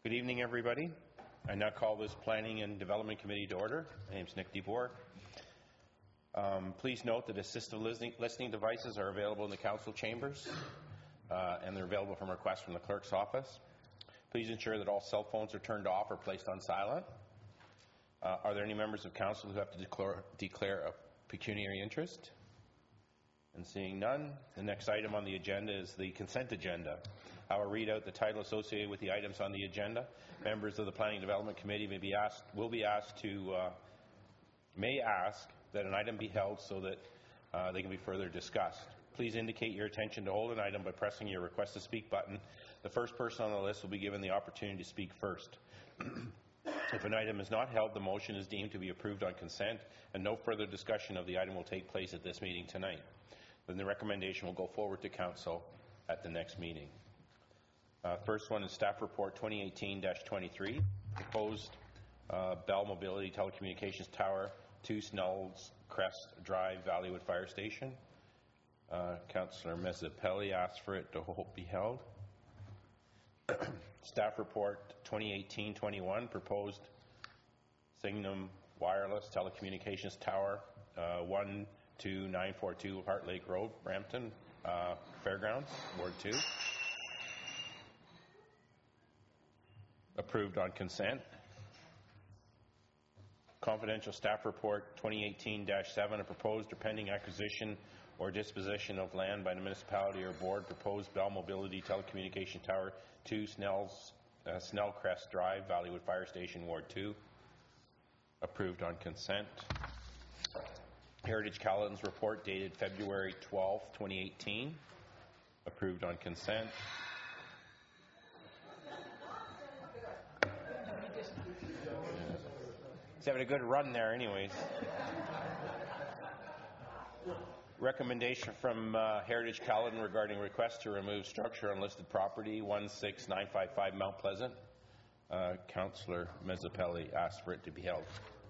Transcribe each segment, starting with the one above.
Good evening, everybody. I now call this Planning and Development Committee to order. My name is Nick DeBoer. Please note that assistive listening devices are available in the council chambers, and they're available from request from the clerk's office. Please ensure that all cell phones are turned off or placed on silent. Are there any members of council who have to declare a pecuniary interest? And seeing none, the next item on the agenda is the consent agenda. I will read out the title associated with the items on the agenda. Members of the Planning and Development Committee may ask that an item be held so that they can be further discussed. Please indicate your intention to hold an item by pressing your request to speak button. The first person on the list will be given the opportunity to speak first. If an item is not held, the motion is deemed to be approved on consent, and no further discussion of the item will take place at this meeting tonight. Then the recommendation will go forward to council at the next meeting. First one is Staff Report 2018-23, proposed Bell Mobility Telecommunications Tower, 2 Snells Crest Drive, Valleywood Fire Station. Councillor Mezzapelli asked for it to be held. Staff Report 2018-21, proposed Signum Wireless Telecommunications Tower, 12942 Heart Lake Road, Brampton, Fairgrounds, Ward 2. Approved on consent. Confidential Staff Report 2018-7, a proposed or pending acquisition or disposition of land by the municipality or board, proposed Bell Mobility Telecommunication Tower, 2 Snellcrest Drive, Valleywood Fire Station, Ward 2. Approved on consent. Heritage Caledon's report dated February 12, 2018. Approved on consent. He's having a good run there anyways. Recommendation from Heritage Caledon regarding request to remove structure on listed property, 16955 Mount Pleasant. Councillor Mezzapelli asked for it to be held.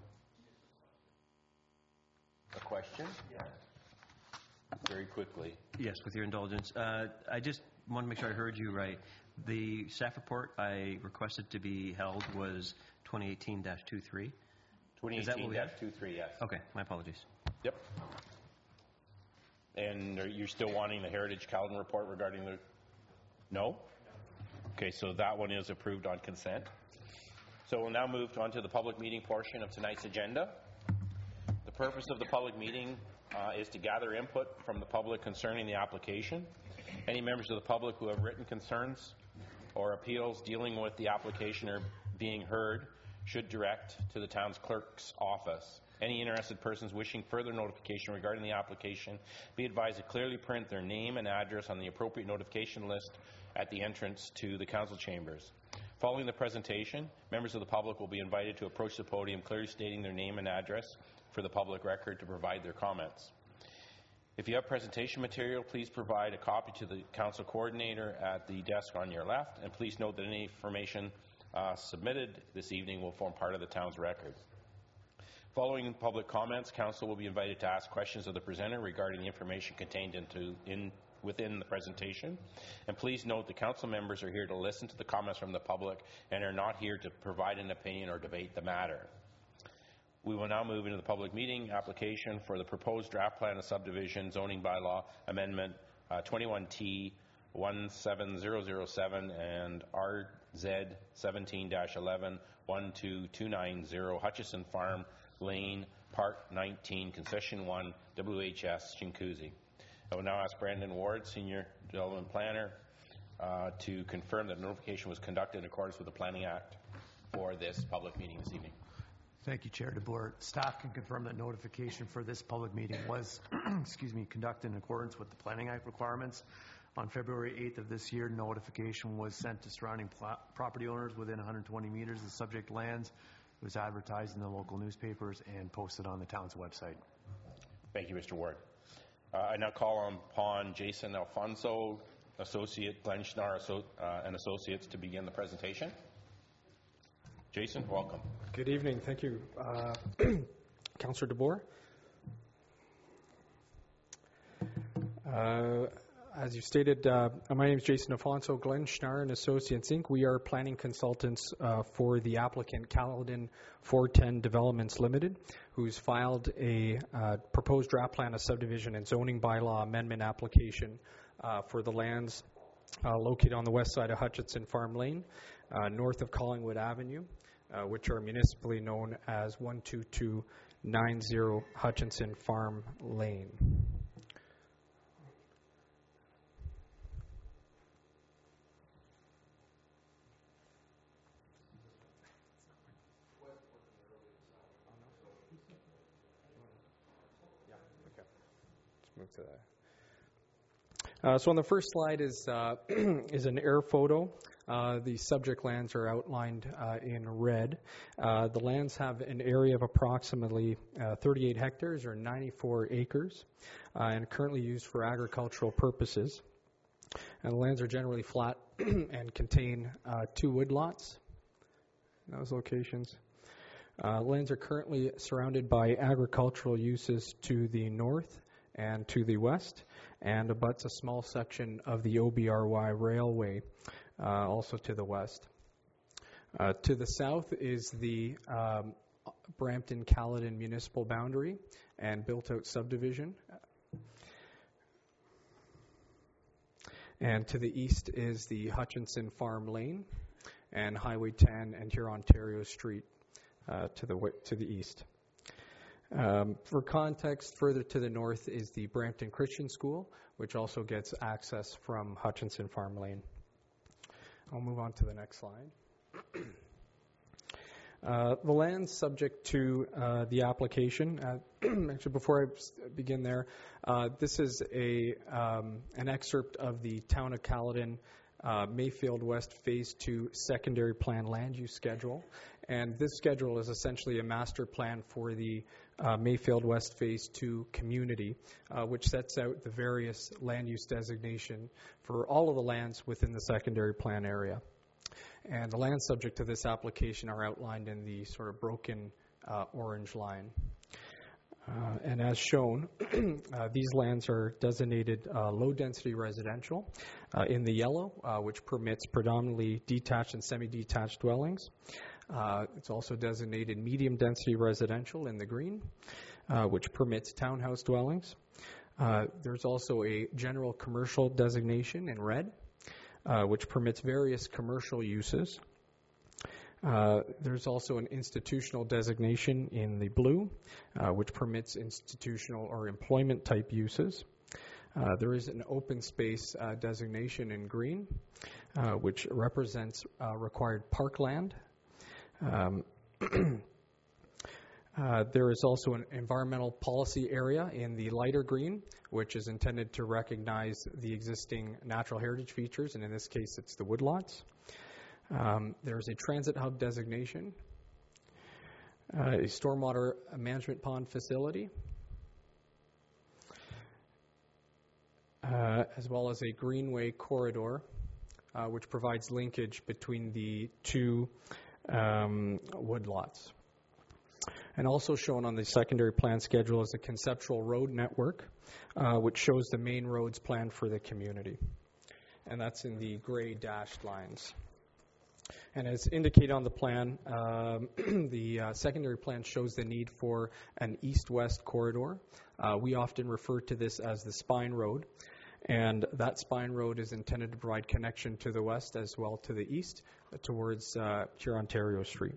A question? Yeah. Very quickly. Yes, with your indulgence. I just want to make sure I heard you right. The staff report I requested to be held was 2018-23. 2018-23, yes. Okay, my apologies. Yep. And you're still wanting the Heritage Caledon report regarding the... No? Okay, so that one is approved on consent. So we'll now move on to the public meeting portion of tonight's agenda. The purpose of the public meeting is to gather input from the public concerning the application. Any members of the public who have written concerns or appeals dealing with the application are being heard should direct to the town's clerk's office. Any interested persons wishing further notification regarding the application be advised to clearly print their name and address on the appropriate notification list at the entrance to the council chambers. Following the presentation, members of the public will be invited to approach the podium clearly stating their name and address for the public record to provide their comments. If you have presentation material, please provide a copy to the council coordinator at the desk on your left, and please note that any information submitted this evening will form part of the town's record. Following public comments, council will be invited to ask questions of the presenter regarding the information contained within the presentation. And please note the council members are here to listen to the comments from the public and are not here to provide an opinion or debate the matter. We will now move into the public meeting application for the proposed draft plan of subdivision zoning bylaw amendment 21T 17007 and RZ 17-11 12290 Hutchison Farm Lane, Part 19, Concession 1, WHS, Chinguacousy. I will now ask Brandon Ward, Senior Development Planner, to confirm that notification was conducted in accordance with the Planning Act for this public meeting this evening. Thank you, Chair DeBoer. Staff can confirm that notification for this public meeting was conducted in accordance with the Planning Act requirements. On February 8th of this year, notification was sent to surrounding property owners within 120 meters of subject lands. It was advertised in the local newspapers and posted on the town's website. Thank you, Mr. Ward. I now call upon Jason Alfonso, Associate, Glenn Schnarr and Associates, to begin the presentation. Jason, welcome. Good evening. Thank you, Councillor DeBoer. as you stated, my name is Jason Afonso, Glenn Schnarr and Associates, Inc. We are planning consultants for the applicant Caledon 410 Developments Limited, who's filed a proposed draft plan of subdivision and zoning bylaw amendment application for the lands located on the west side of Hutchinson Farm Lane, north of Collingwood Avenue, which are municipally known as 12290 Hutchinson Farm Lane. Move to that. So on the first slide is an air photo. The subject lands are outlined in red. The lands have an area of approximately 38 hectares or 94 acres and currently used for agricultural purposes. And the lands are generally flat and contain 2 woodlots in those locations. Lands are currently surrounded by agricultural uses to the north and to the west, and abuts a small section of the OBRY Railway, also to the west. To the south is the Brampton-Caledon municipal boundary and built-out subdivision. And to the east is the Hutchinson Farm Lane and Highway 10 and Hurontario Street to the east. For context, further to the north is the Brampton Christian School, which also gets access from Hutchinson Farm Lane. I'll move on to the next slide. The land subject to the application, actually before I begin there, this is an excerpt of the Town of Caledon Mayfield West Phase 2 Secondary Plan Land Use Schedule. And this schedule is essentially a master plan for the Mayfield West Phase 2 community, which sets out the various land use designation for all of the lands within the secondary plan area. And the lands subject to this application are outlined in the sort of broken orange line. And as shown, these lands are designated low-density residential in the yellow, which permits predominantly detached and semi-detached dwellings. It's also designated medium-density residential in the green, which permits townhouse dwellings. There's also a general commercial designation in red, which permits various commercial uses. There's also an institutional designation in the blue, which permits institutional or employment type uses. There is an open space designation in green, which represents required parkland. There is also an environmental policy area in the lighter green, which is intended to recognize the existing natural heritage features, and in this case it's the woodlots. There's a transit hub designation, a stormwater management pond facility, as well as a greenway corridor, which provides linkage between the 2 woodlots. And also shown on the secondary plan schedule is a conceptual road network, which shows the main roads planned for the community. And that's in the gray dashed lines. And as indicated on the plan, the secondary plan shows the need for an east-west corridor. We often refer to this as the spine road. And that spine road is intended to provide connection to the west as well to the east towards Hurontario Street.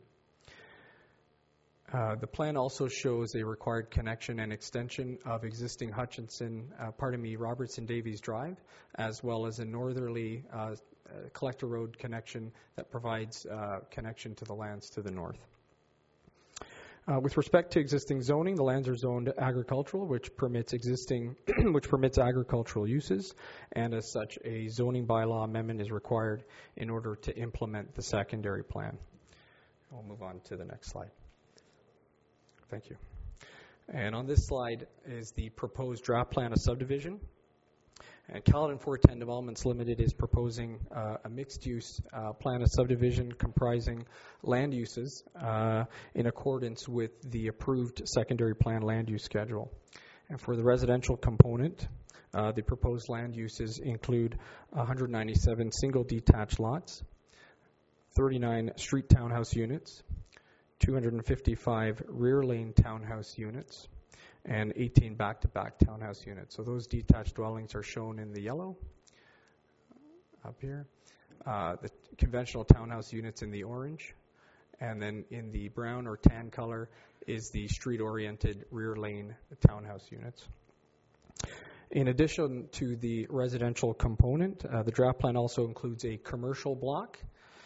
The plan also shows a required connection and extension of existing Robertson Davies Drive, as well as a northerly collector road connection that provides connection to the lands to the north. With respect to existing zoning, the lands are zoned agricultural, which permits agricultural uses, and as such, a zoning bylaw amendment is required in order to implement the secondary plan. We'll move on to the next slide. Thank you. And on this slide is the proposed draft plan of subdivision. And Caledon 410 Developments Limited is proposing a mixed-use plan of subdivision comprising land uses in accordance with the approved secondary plan land use schedule. And for the residential component, the proposed land uses include 197 single detached lots, 39 street townhouse units, 255 rear lane townhouse units, and 18 back-to-back townhouse units. So those detached dwellings are shown in the yellow up here. The conventional townhouse units in the orange, and then in the brown or tan color is the street-oriented rear lane townhouse units. In addition to the residential component, the draft plan also includes a commercial block.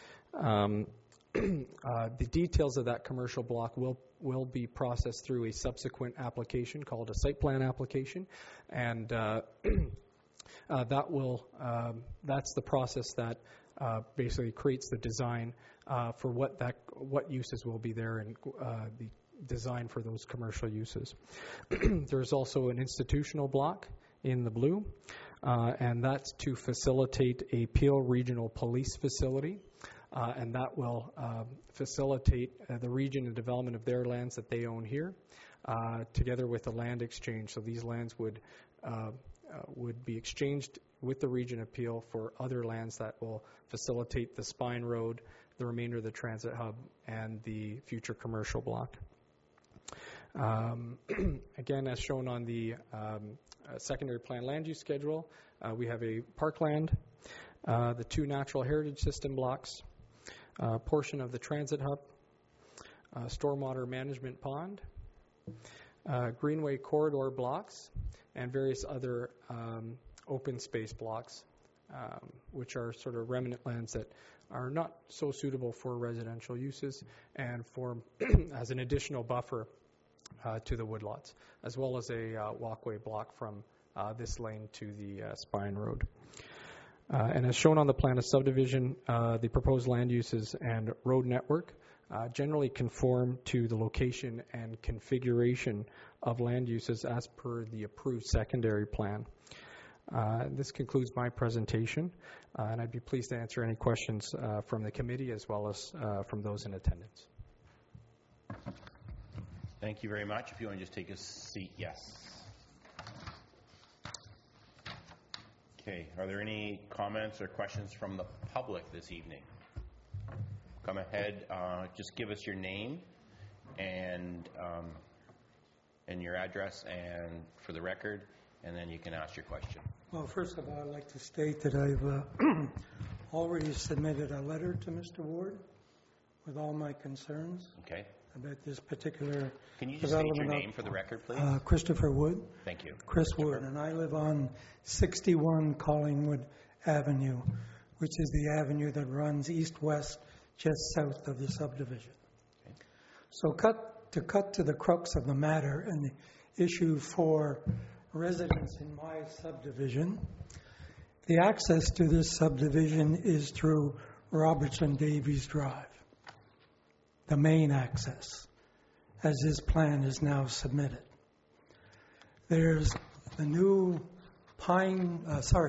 The details of that commercial block will be processed through a subsequent application called a site plan application, and that's the process that basically creates the design for what uses will be there and the design for those commercial uses. There's also an institutional block in the blue, and that's to facilitate a Peel Regional Police facility, and that will facilitate the region and development of their lands that they own here, together with the land exchange. So these lands would be exchanged with the region of Peel for other lands that will facilitate the Spine Road, the remainder of the transit hub, and the future commercial block. Again, as shown on the secondary plan land use schedule, we have a parkland, the 2 natural heritage system blocks, portion of the transit hub, stormwater management pond, greenway corridor blocks, and various other open space blocks, which are sort of remnant lands that are not so suitable for residential uses and form as an additional buffer to the woodlots, as well as a walkway block from this lane to the Spine Road. And as shown on the plan of subdivision, the proposed land uses and road network generally conform to the location and configuration of land uses as per the approved secondary plan. This concludes my presentation, and I'd be pleased to answer any questions from the committee as well as from those in attendance. Thank you very much. If you want to just take a seat, yes. Okay, are there any comments or questions from the public this evening? Come ahead, just give us your name and your address and for the record, and then you can ask your question. Well, first of all, I'd like to state that I've already submitted a letter to Mr. Ward with all my concerns. Okay. About this particular. Can you just state your name for the record, please? Christopher Wood. Thank you. Chris Wood, and I live on 61 Collingwood Avenue, which is the avenue that runs east-west just south of the subdivision. Okay. So cut to the crux of the matter and the issue for residents in my subdivision. The access to this subdivision is through Robertson Davies Drive, the main access, as this plan is now submitted. There's the new Spine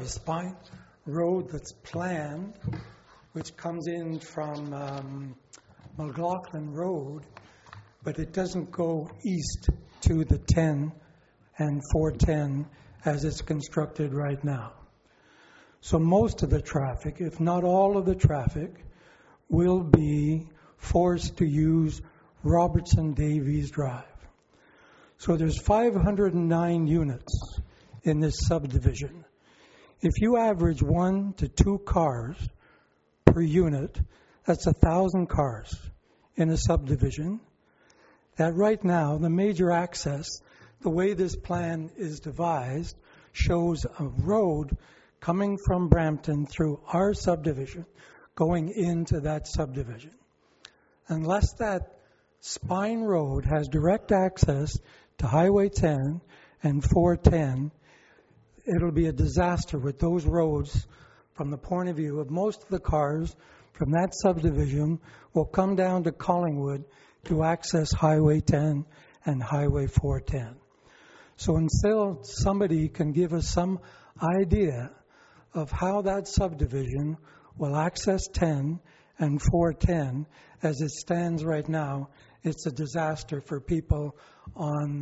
Road that's planned, which comes in from McLaughlin Road, but it doesn't go east to the 10 and 410 as it's constructed right now. So most of the traffic, if not all of the traffic, will be forced to use Robertson Davies Drive. So there's 509 units in this subdivision. If you average 1 to 2 cars per unit, that's 1,000 cars in a subdivision. That right now, the major access, the way this plan is devised, shows a road coming from Brampton through our subdivision, going into that subdivision. Unless that Spine Road has direct access to Highway 10 and 410, it'll be a disaster with those roads from the point of view of most of the cars from that subdivision will come down to Collingwood to access Highway 10 and Highway 410. So until somebody can give us some idea of how that subdivision will access 10 and 410 as it stands right now, it's a disaster for people on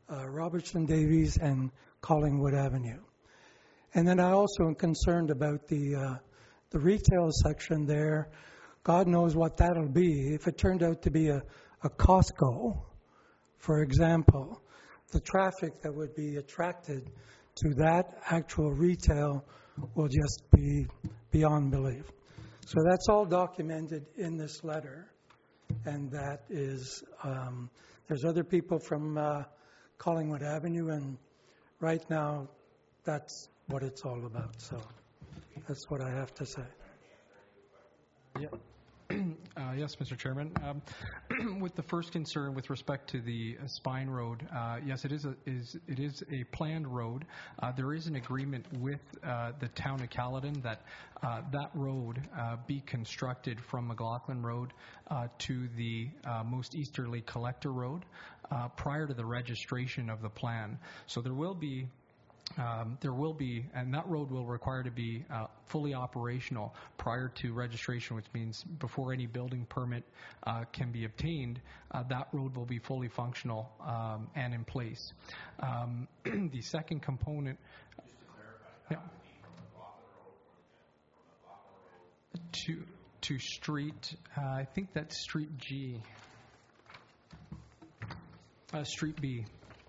Robertson Davies and Collingwood Avenue. And then I also am concerned about the retail section there. God knows what that'll be. If it turned out to be a Costco, for example, the traffic that would be attracted to that actual retail will just be beyond belief. So that's all documented in this letter, and that is, there's other people from Collingwood Avenue, and right now that's what it's all about. So that's what I have to say. Yes, Mr. Chairman. With the first concern with respect to the Spine Road, yes, it is a planned road. There is an agreement with the town of Caledon that that road be constructed from McLaughlin Road to the most easterly collector road prior to the registration of the plan. So there will be, and that road will require to be fully operational prior to registration, which means before any building permit can be obtained, that road will be fully functional and in place. The second component... Yeah. To street, I think that's Street G. Street B.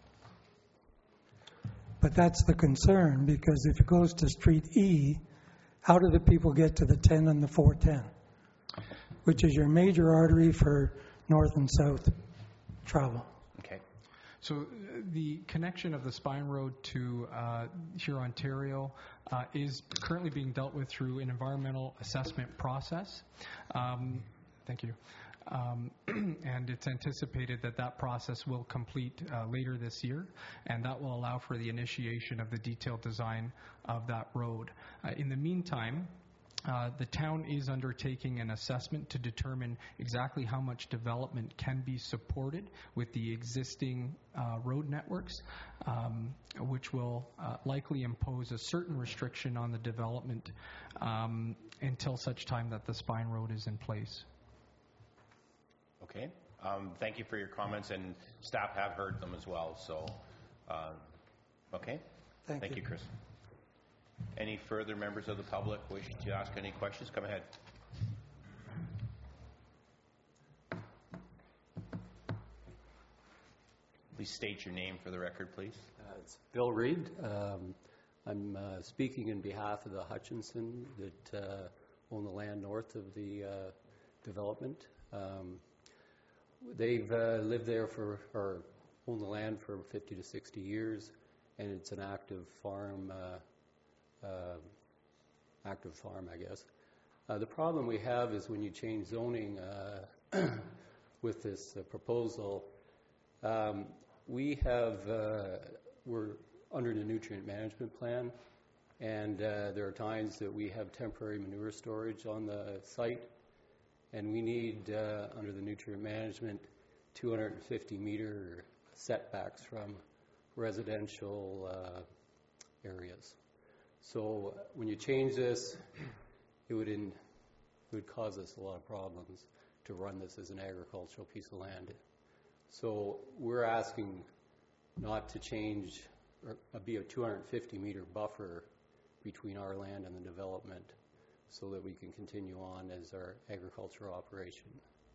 But that's the concern, because if it goes to Street E, how do the people get to the 10 and the 410, which is your major artery for north and south travel? Okay. So the connection of the Spine Road to here, Ontario, is currently being dealt with through an environmental assessment process. Thank you. And it's anticipated that that process will complete later this year, and that will allow for the initiation of the detailed design of that road. In the meantime, the town is undertaking an assessment to determine exactly how much development can be supported with the existing road networks, which will likely impose a certain restriction on the development until such time that the Spine Road is in place. Okay. Thank you for your comments, and staff have heard them as well. So, okay. Thank you, Chris. Any further members of the public wish to ask any questions? Come ahead. Please state your name for the record, please. It's Bill Reed. I'm speaking in behalf of the Hutchinson that own the land north of the development. They've lived there or owned the land for 50 to 60 years, and it's an active farm, I guess. The problem we have is when you change zoning with this proposal, we're under the nutrient management plan, and there are times that we have temporary manure storage on the site, and we need, under the nutrient management, 250-meter setbacks from residential areas. So when you change this, it would cause us a lot of problems to run this as an agricultural piece of land. So we're asking not to change, or be a 250-meter buffer between our land and the development, so that we can continue on as our agricultural operation.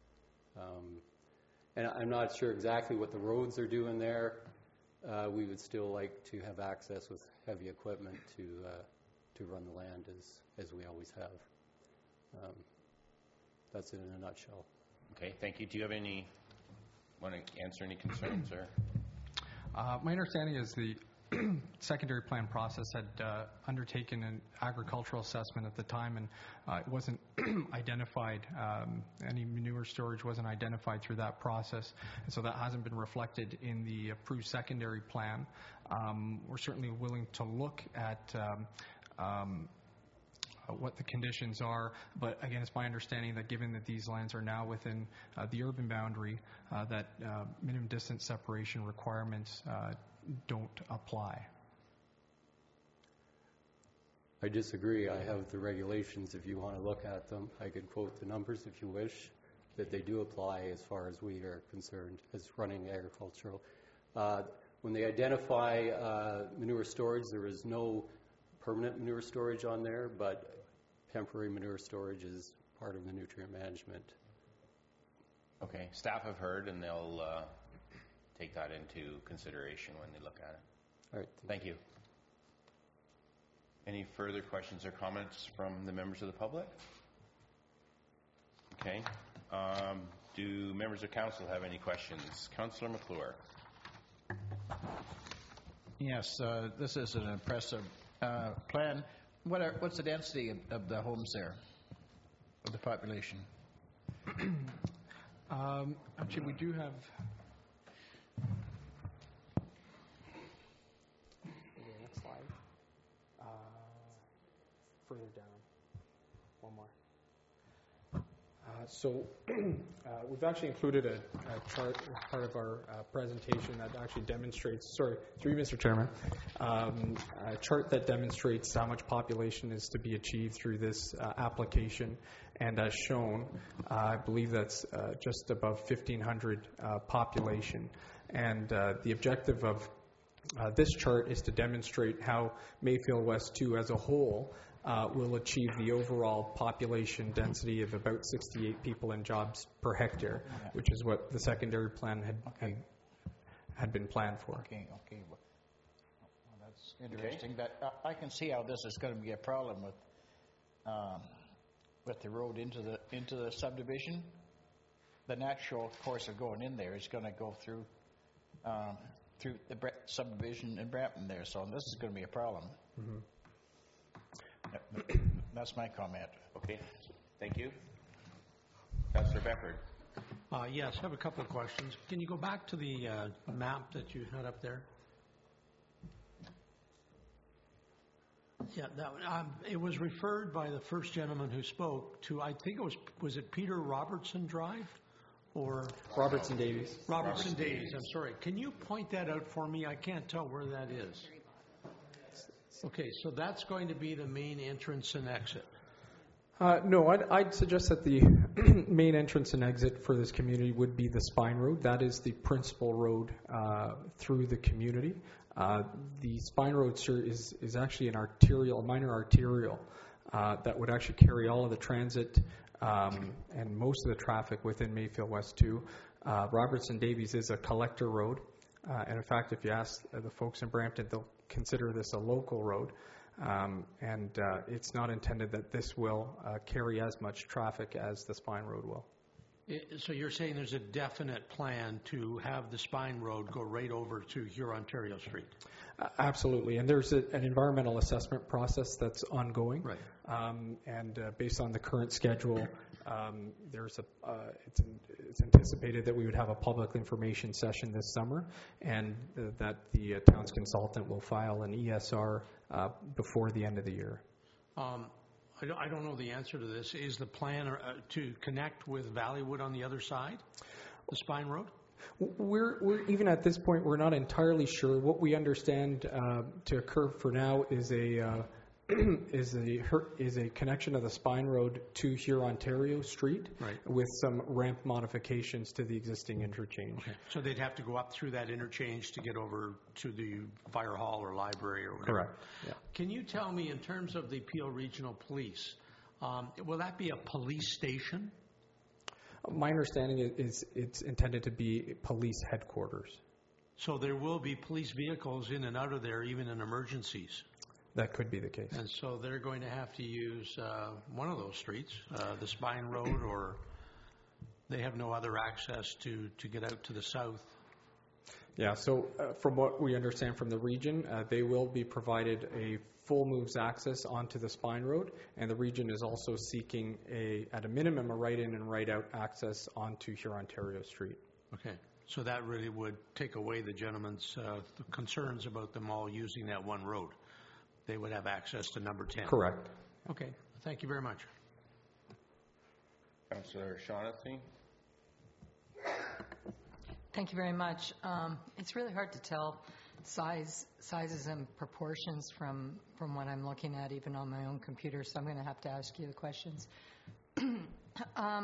And I'm not sure exactly what the roads are doing there. We would still like to have access with heavy equipment to run the land as we always have. That's it in a nutshell. Okay, thank you. Do you have want to answer any concerns? Or? My understanding is the secondary plan process had undertaken an agricultural assessment at the time, and it wasn't identified, any manure storage wasn't identified through that process, and so that hasn't been reflected in the approved secondary plan. We're certainly willing to look at what the conditions are, but again, it's my understanding that given that these lands are now within the urban boundary, that minimum distance separation requirements don't apply. I disagree. I have the regulations if you want to look at them. I could quote the numbers if you wish, that they do apply as far as we are concerned as running agricultural. when they identify manure storage, there is no permanent manure storage on there, but temporary manure storage is part of the nutrient management. Okay, staff have heard, and they'll take that into consideration when they look at it. All right. Thank you. Any further questions or comments from the members of the public? Okay. Do members of council have any questions? Councillor McClure. Yes, this is an impressive plan. What's the density of the homes there, of the population? Actually, we do have. Next slide. Further down. One more. So we've actually included a chart as part of our presentation that actually demonstrates, sorry, through you, Mr. Chairman, a chart that demonstrates how much population is to be achieved through this application. And as shown, I believe that's just above 1,500 population. And the objective of this chart is to demonstrate how Mayfield West 2 as a whole will achieve the overall population density of about 68 people and jobs per hectare, which is what the secondary plan had been planned for. Okay. Well, that's interesting. That I can see how this is going to be a problem with the road into the subdivision. The natural course of going in there is going to go through the subdivision in Brampton there, so this is going to be a problem. Mm-hmm. That's my comment. Okay, thank you. Councillor Beckford. Yes, I have a couple of questions. Can you go back to the map that you had up there? Yeah, that one. It was referred by the first gentleman who spoke to, I think it was it Peter Robertson Drive? Or Robertson Davies. Robertson Davies, I'm sorry. Can you point that out for me? I can't tell where that is. Okay, so that's going to be the main entrance and exit. No, I'd suggest that the main entrance and exit for this community would be the Spine Road. That is the principal road through the community. The Spine Road, sir, is actually a minor arterial that would actually carry all of the transit and most of the traffic within Mayfield West 2. Robertson Davies is a collector road. And in fact, if you ask the folks in Brampton, they'll consider this a local road. And it's not intended that this will carry as much traffic as the Spine Road will. So you're saying there's a definite plan to have the Spine Road go right over to Hurontario Street? Absolutely, and there's an environmental assessment process that's ongoing. Right. And based on the current schedule, it's anticipated that we would have a public information session this summer, and that the town's consultant will file an ESR before the end of the year. I don't know the answer to this. Is the plan to connect with Valleywood on the other side, the Spine Road? We're even at this point, we're not entirely sure. What we understand to occur for now is a connection of the Spine Road to Hurontario Street, right, with some ramp modifications to the existing interchange. Okay. So they'd have to go up through that interchange to get over to the fire hall or library or whatever. Correct. Yeah. Can you tell me, in terms of the Peel Regional Police, will that be a police station? My understanding is it's intended to be police headquarters. So there will be police vehicles in and out of there, even in emergencies? That could be the case. And so they're going to have to use one of those streets, the Spine Road, or they have no other access to get out to the south? Yeah, so from what we understand from the region, they will be provided a full moves access onto the Spine Road, and the region is also seeking, at a minimum, a right-in and right-out access onto Hurontario Street. Okay, so that really would take away the gentleman's concerns about them all using that one road. They would have access to number 10. Correct. Okay, thank you very much. Councillor Shaughnessy. Thank you very much. It's really hard to tell sizes and proportions from what I'm looking at, even on my own computer, so I'm going to have to ask you the questions.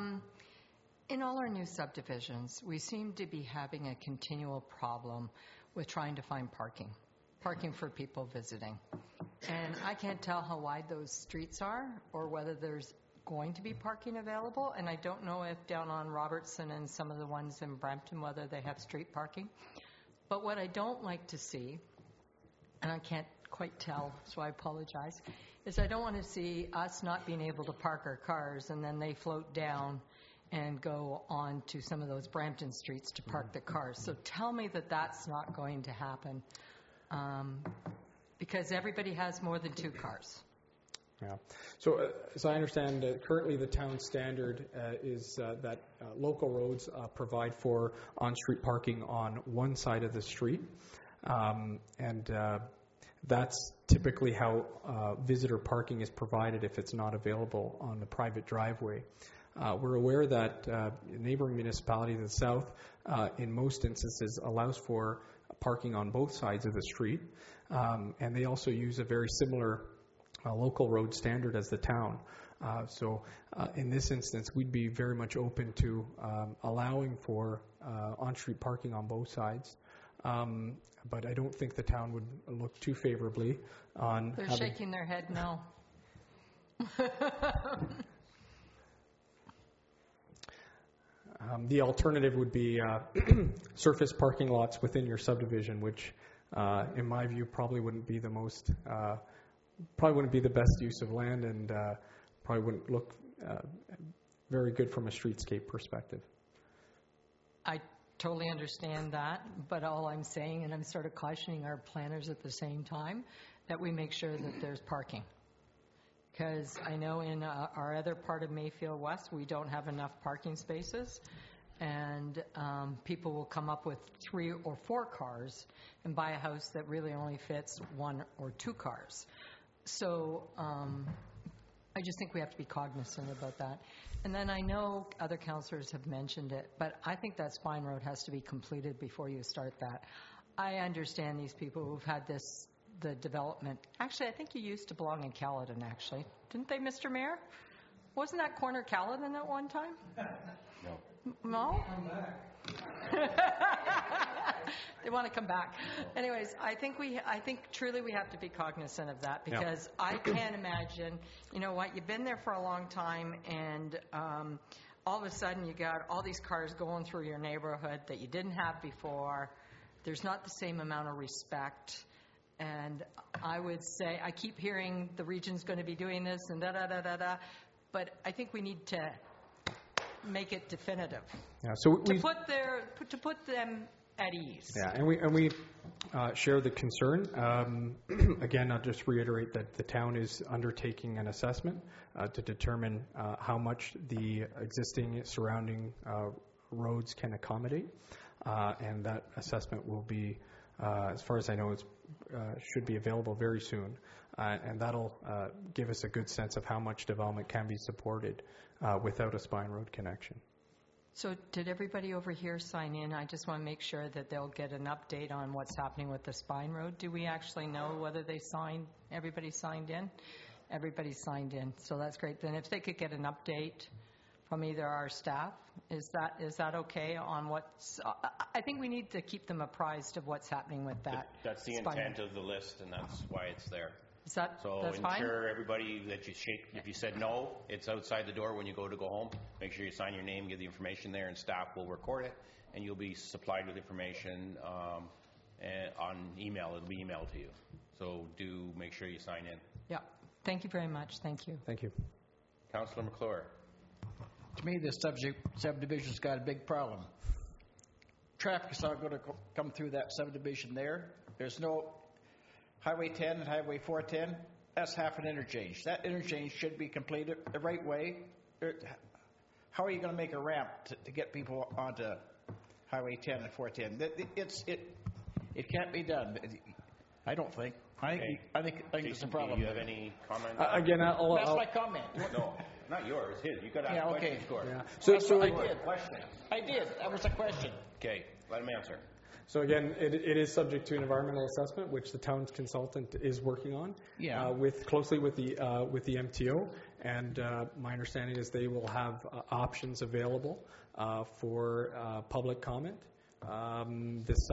In all our new subdivisions, we seem to be having a continual problem with trying to find parking for people visiting. And I can't tell how wide those streets are or whether there's going to be parking available. And I don't know if down on Robertson and some of the ones in Brampton, whether they have street parking. But what I don't like to see, and I can't quite tell, so I apologize, is I don't want to see us not being able to park our cars and then they float down and go on to some of those Brampton streets to park the cars. So tell me that that's not going to happen, because everybody has more than 2 cars. Yeah. So as I understand, currently the town standard is that local roads provide for on-street parking on one side of the street. And that's typically how visitor parking is provided if it's not available on the private driveway. We're aware that neighboring municipality to the south, in most instances, allows for parking on both sides of the street. And they also use a very similar local road standard as the town. So in this instance, we'd be very much open to allowing for on-street parking on both sides. But I don't think the town would look too favorably on They're shaking their head no. The alternative would be surface parking lots within your subdivision, which, in my view, probably wouldn't be the most, probably wouldn't be the best use of land, and probably wouldn't look very good from a streetscape perspective. I totally understand that, but all I'm saying, and I'm sort of cautioning our planners at the same time, that we make sure that there's parking. Because I know in our other part of Mayfield West, we don't have enough parking spaces, and people will come up with 3 or 4 cars and buy a house that really only fits 1 or 2 cars. So I just think we have to be cognizant about that. And then I know other councillors have mentioned it, but I think that Spine Road has to be completed before you start that. I understand these people who've had the development. Actually, I think you used to belong in Caledon, actually. Didn't they, Mr. Mayor? Wasn't that corner Caledon at one time? No. No? They want to come back. Anyways, I think truly we have to be cognizant of that, because I can't imagine, you know what, you've been there for a long time, and all of a sudden you got all these cars going through your neighborhood that you didn't have before. There's not the same amount of respect. And I would say, I keep hearing the region's going to be doing this and da-da-da-da-da, but I think we need to make it definitive. Yeah, so to put them at ease. Yeah, and we share the concern. Again, I'll just reiterate that the town is undertaking an assessment to determine how much the existing surrounding roads can accommodate, and that assessment will be, as far as I know, should be available very soon, and that'll give us a good sense of how much development can be supported without a Spine Road connection. So did everybody over here sign in? I just want to make sure that they'll get an update on what's happening with the Spine Road. Do we actually know whether everybody signed in? Everybody signed in, so that's great. Then if they could get an update from either our staff, is that okay on what's, I think we need to keep them apprised of what's happening with that. That's the intent of the list, and that's why it's there. Is that, so that's fine? ensure everybody that you shake, if you said no, it's outside the door when you go home. Make sure you sign your name, give the information there, and staff will record it, and you'll be supplied with information and on email. It'll be emailed to you. So do make sure you sign in. Yeah. Thank you very much. Thank you. Thank you. Councillor McClure. To me, this subdivision's got a big problem. Traffic is not going to come through that subdivision there. There's no Highway 10 and Highway 410. That's half an interchange. That interchange should be completed the right way. How are you going to make a ramp to get people onto Highway 10 and 410? It can't be done. I don't think. I think it's a problem. Do you have any comment? Again, that's my comment. No, not yours. His. You got to ask questions. Yeah. So I did. I did. That was a question. Okay, let him answer. So again, it is subject to an environmental assessment, which the town's consultant is working on, closely with the MTO. And my understanding is they will have options available for public comment this summer.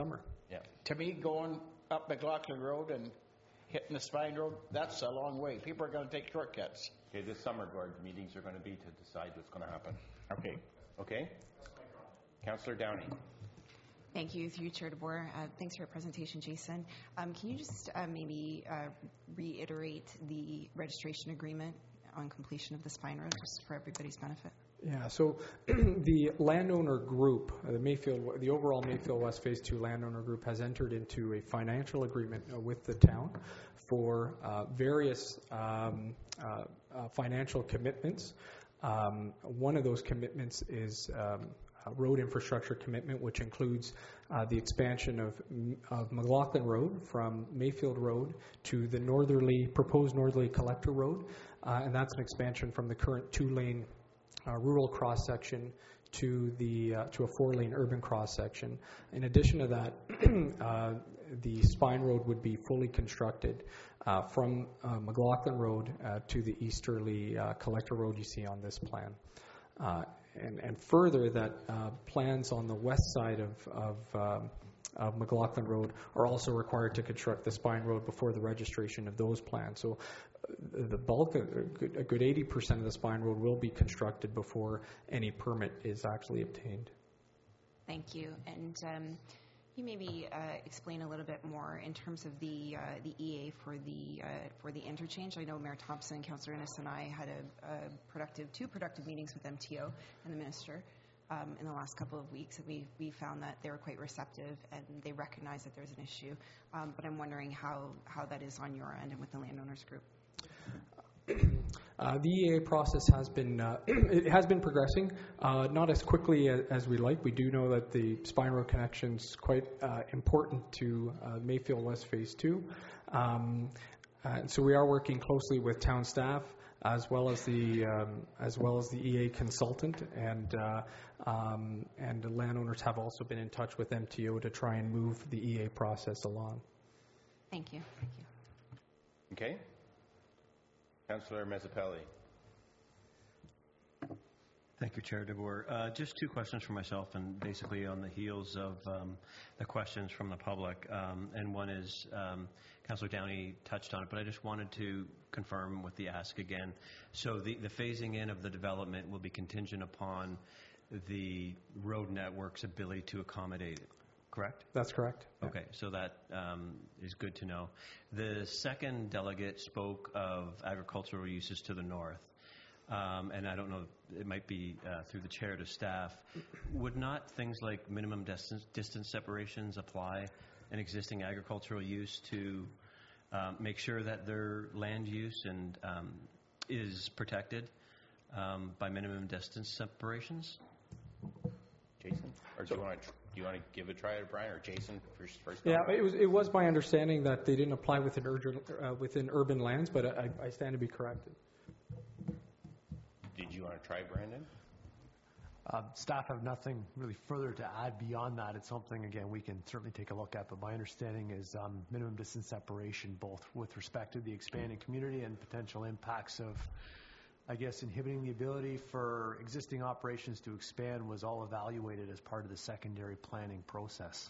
Yeah. To me, going up McLaughlin Road and hitting the Spine Road, that's a long way. People are going to take shortcuts. Okay, this summer guard meetings are going to be to decide what's going to happen. Okay. Okay? Councillor Downey. Thank you, through Chair DeBoer. Thanks for your presentation, Jason. Can you just maybe reiterate the registration agreement on completion of the Spine Road, just for everybody's benefit? Yeah, so the landowner group, the overall Mayfield West Phase 2 landowner group has entered into a financial agreement with the town for various financial commitments. One of those commitments is a road infrastructure commitment, which includes the expansion of McLaughlin Road from Mayfield Road to the proposed northerly collector road, and that's an expansion from the current 2-lane rural cross-section to a 4-lane urban cross-section. In addition to that, the Spine Road would be fully constructed from McLaughlin Road to the easterly collector road you see on this plan. And further, that plans on the west side of McLaughlin Road are also required to construct the Spine Road before the registration of those plans. So the bulk, a good 80% of the Spine Road will be constructed before any permit is actually obtained. Thank you. And you maybe explain a little bit more in terms of the EA for the interchange. I know Mayor Thompson, Councillor Innes, and I had two productive meetings with MTO and the minister in the last couple of weeks, and we found that they were quite receptive and they recognize that there's an issue. But I'm wondering how that is on your end and with the landowners group. The EA process has been progressing, not as quickly as we like. We do know that the Spine Road connection is quite important to Mayfield West Phase 2. So we are working closely with town staff as well as the EA consultant, and the landowners have also been in touch with MTO to try and move the EA process along. Thank you. Okay. Councillor Mezzapelli. Thank you, Chair DeBoer. Just two questions for myself, and basically on the heels of the questions from the public. And one is, Councillor Downey touched on it, but I just wanted to confirm with the ask again. So the phasing in of the development will be contingent upon the road network's ability to accommodate it, correct? That's correct. Okay, so that is good to know. The second delegate spoke of agricultural uses to the north. And I don't know, it might be through the chair to staff. Would not things like minimum distance separations apply an existing agricultural use to make sure that their land use and is protected by minimum distance separations? Jason? Or do you want to give it a try, Brian, or Jason first? Yeah, it was my understanding that they didn't apply within urban lands, but I stand to be corrected. Did you want to try, Brandon? Staff have nothing really further to add beyond that. It's something, again, we can certainly take a look at, but my understanding is minimum distance separation, both with respect to the expanding community and potential impacts of, I guess, inhibiting the ability for existing operations to expand, was all evaluated as part of the secondary planning process.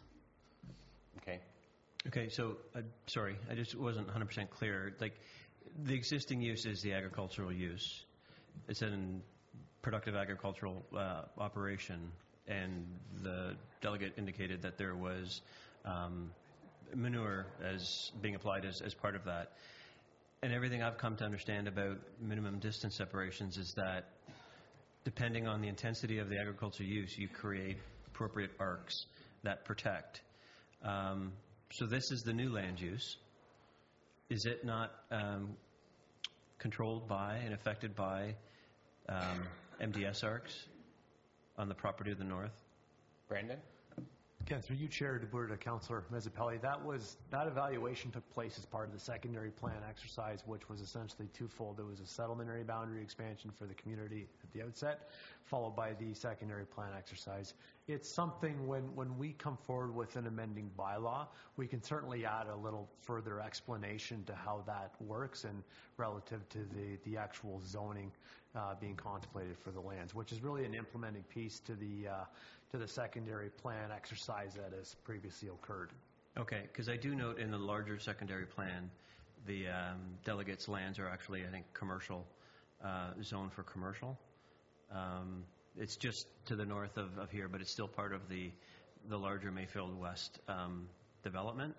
Okay, so, sorry, I just wasn't 100% clear. Like, the existing use is the agricultural use. It's an productive agricultural operation, and the delegate indicated that there was manure as being applied as part of that. And everything I've come to understand about minimum distance separations is that depending on the intensity of the agricultural use, you create appropriate arcs that protect. So this is the new land use. Is it not controlled by and affected by MDS arcs on the property of the north? Brandon? Again, through you, Chair DeBoer, to Councillor Mezzapelli, that evaluation took place as part of the secondary plan exercise, which was essentially twofold. There was a settlement area boundary expansion for the community at the outset, followed by the secondary plan exercise. it's something when we come forward with an amending bylaw, we can certainly add a little further explanation to how that works and relative to the actual zoning being contemplated for the lands, which is really an implementing piece to the secondary plan exercise that has previously occurred. Okay, because I do note in the larger secondary plan, the delegates' lands are actually, I think, commercial, zone for commercial. It's just to the north of here, but it's still part of the larger Mayfield West development.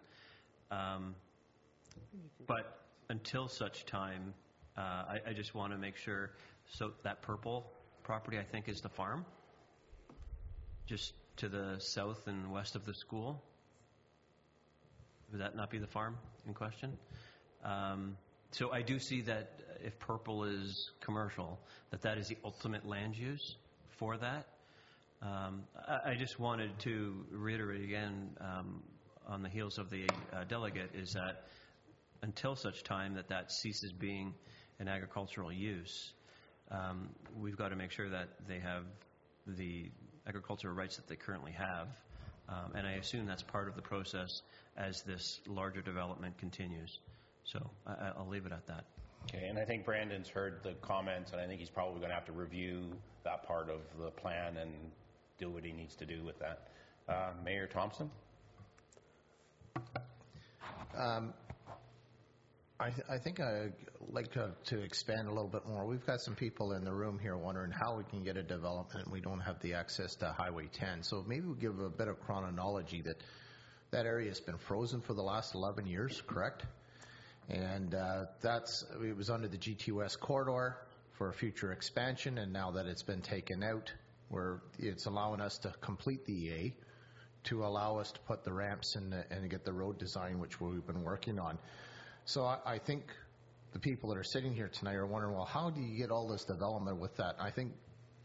But until such time, I just want to make sure, so that purple property, I think, is the farm, just to the south and west of the school. Would that not be the farm in question? So I do see that if purple is commercial, that is the ultimate land use for that. I just wanted to reiterate again, on the heels of the delegate, is that until such time that ceases being an agricultural use, we've got to make sure that they have the agricultural rights that they currently have. And I assume that's part of the process as this larger development continues. So I'll leave it at that. Okay, and I think Brandon's heard the comments, and I think he's probably going to have to review that part of the plan and do what he needs to do with that. Mayor Thompson? I think I'd like to expand a little bit more. We've got some people in the room here wondering how we can get a development and we don't have the access to Highway 10. So maybe we'll give a bit of chronology that area has been frozen for the last 11 years, correct? And it was under the GT West corridor for a future expansion, and now that it's been taken out, it's allowing us to complete the EA to allow us to put the ramps in and get the road design, which we've been working on. So I think the people that are sitting here tonight are wondering, well, how do you get all this development with that? I think,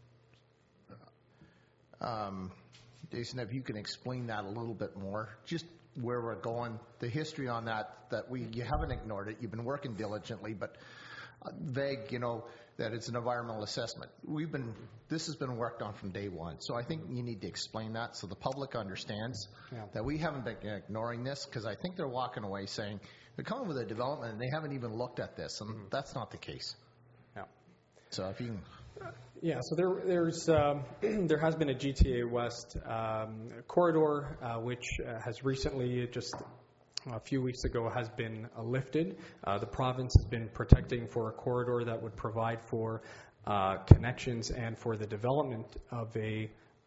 Jason, if you can explain that a little bit more, just where we're going, the history on that you haven't ignored it, you've been working diligently, but vague, that it's an environmental assessment. This has been worked on from day one. So I think you need to explain that so the public understands that we haven't been ignoring this, because I think they're walking away saying they're coming with a development and they haven't even looked at this, and that's not the case. Yeah. So if you can... Yeah, so there has been a GTA West corridor, which has recently, just a few weeks ago, has been lifted. The province has been protecting for a corridor that would provide for connections and for the development of a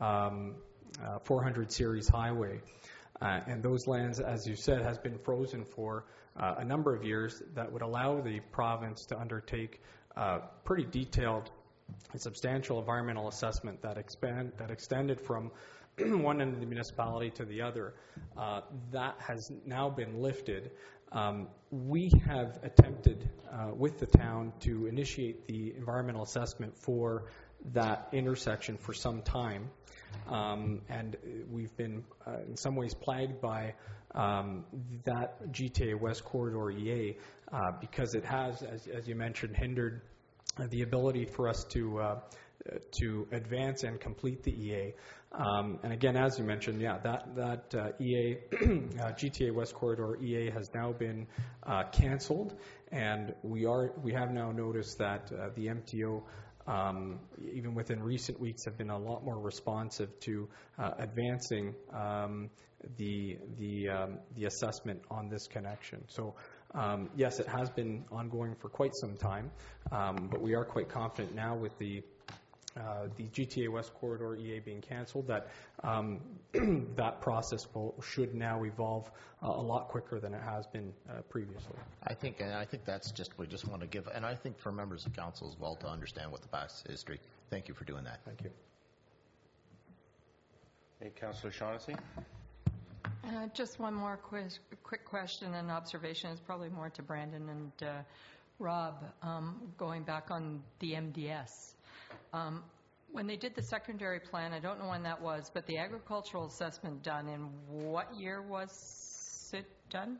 400 series highway. And those lands, as you said, has been frozen for a number of years. That would allow the province to undertake pretty detailed and substantial environmental assessment that extended from one end of the municipality to the other. That has now been lifted. We have attempted with the town to initiate the environmental assessment for that intersection for some time. And we've been in some ways plagued by that GTA West Corridor EA because it has, as you mentioned, hindered the ability for us to advance and complete the EA. And again, as you mentioned, that EA, GTA West Corridor EA has now been canceled, and we have now noticed that the MTO, even within recent weeks, have been a lot more responsive to advancing the assessment on this connection. So yes, it has been ongoing for quite some time, but we are quite confident now with the GTA West Corridor EA being canceled that that process should now evolve a lot quicker than it has been previously. I think that's we just want to give, and I think for members of council as well to understand what the past history. Thank you for doing that. Thank you. Hey, Councillor Shaughnessy. Just one more quick question and observation. Is probably more to Brandon and Rob, going back on the MDS. When they did the secondary plan, I don't know when that was, but the agricultural assessment done, in what year was it done?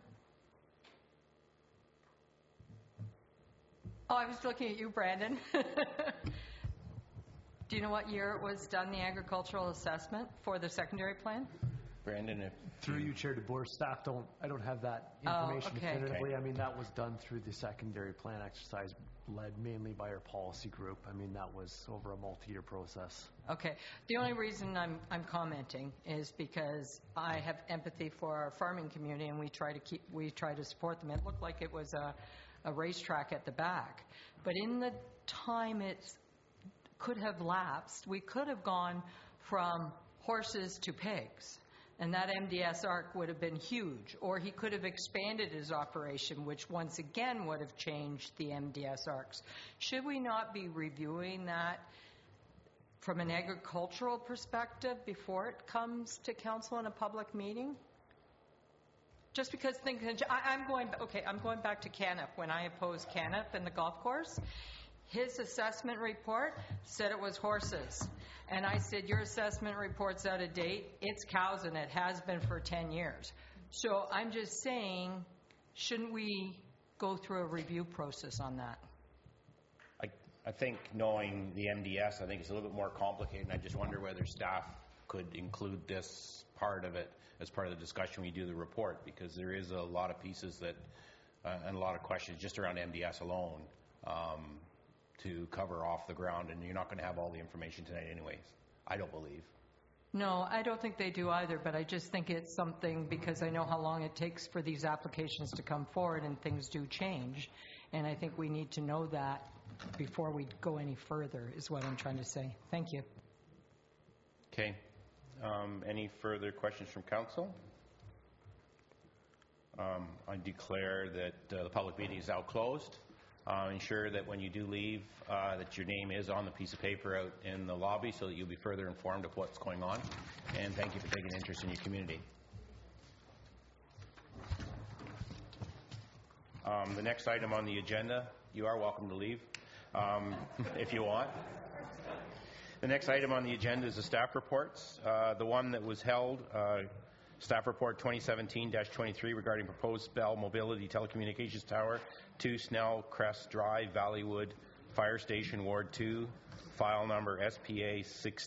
Oh, I was looking at you, Brandon. Do you know what year it was done, the agricultural assessment for the secondary plan? Brandon, if Through you, Chair DeBoer, staff I don't have that information okay. definitively. I mean, that was done through the secondary plan exercise led mainly by our policy group. I mean, that was over a multi-year process. Okay. The only reason I'm commenting is because I have empathy for our farming community, and we try to support them. It looked like it was a racetrack at the back, but in the time it could have lapsed, we could have gone from horses to pigs. And that MDS arc would have been huge. Or he could have expanded his operation, which once again would have changed the MDS arcs. Should we not be reviewing that from an agricultural perspective before it comes to council in a public meeting? Just because things, I'm going back to Canup. When I opposed Canup and the golf course, his assessment report said it was horses. And I said, your assessment report's out of date. It's cows, and it has been for 10 years. So I'm just saying, shouldn't we go through a review process on that? I think knowing the MDS, I think it's a little bit more complicated, and I just wonder whether staff could include this part of it as part of the discussion when we do the report, because there is a lot of pieces that, and a lot of questions just around MDS alone, to cover off the ground, and you're not going to have all the information tonight anyways, I don't believe. No, I don't think they do either, but I just think it's something, because I know how long it takes for these applications to come forward, and things do change, and I think we need to know that before we go any further, is what I'm trying to say. Thank you. Okay. Any further questions from council? I declare that the public meeting is now closed. Ensure that when you do leave, that your name is on the piece of paper out in the lobby so that you'll be further informed of what's going on. And thank you for taking interest in your community. The next item on the agenda, you are welcome to leave if you want. The next item on the agenda is the staff reports. The one that was held, Staff Report 2017-23 regarding proposed Bell Mobility Telecommunications Tower, 2 Snell Crest Drive, Valleywood Fire Station, Ward 2, file number SPA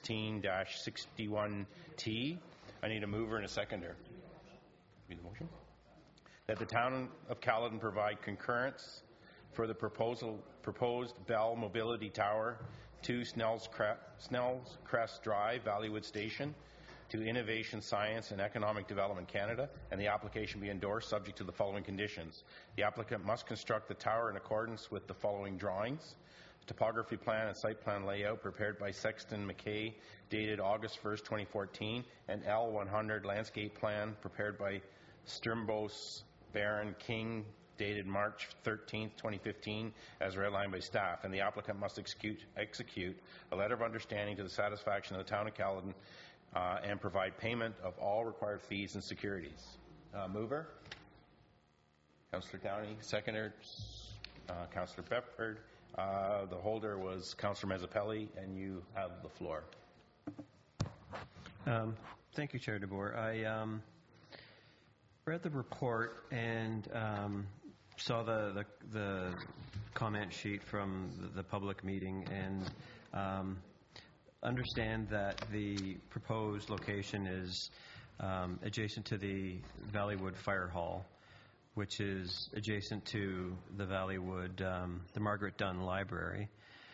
16-61T. I need a mover and a seconder. Read the motion. That the Town of Caledon provide concurrence for the proposed Bell Mobility Tower, 2 Snell's Crest Drive, Valleywood Station, to Innovation, Science and Economic Development Canada, and the application be endorsed subject to the following conditions. The applicant must construct the tower in accordance with the following drawings: topography plan and site plan layout prepared by Sexton McKay, dated August 1st, 2014, and L100 landscape plan prepared by Strimbos Baron King, dated March 13th, 2015, as redlined by staff. And the applicant must execute a letter of understanding to the satisfaction of the Town of Caledon and provide payment of all required fees and securities. Mover? Councillor Downey. Seconder? Councillor Bedford. The holder was Councillor Mazzapelli, and you have the floor. Thank you, Chair DeBoer. I read the report and saw the comment sheet from the public meeting, and understand that the proposed location is adjacent to the Valleywood Fire Hall, which is adjacent to the Valleywood, the Margaret Dunn Library,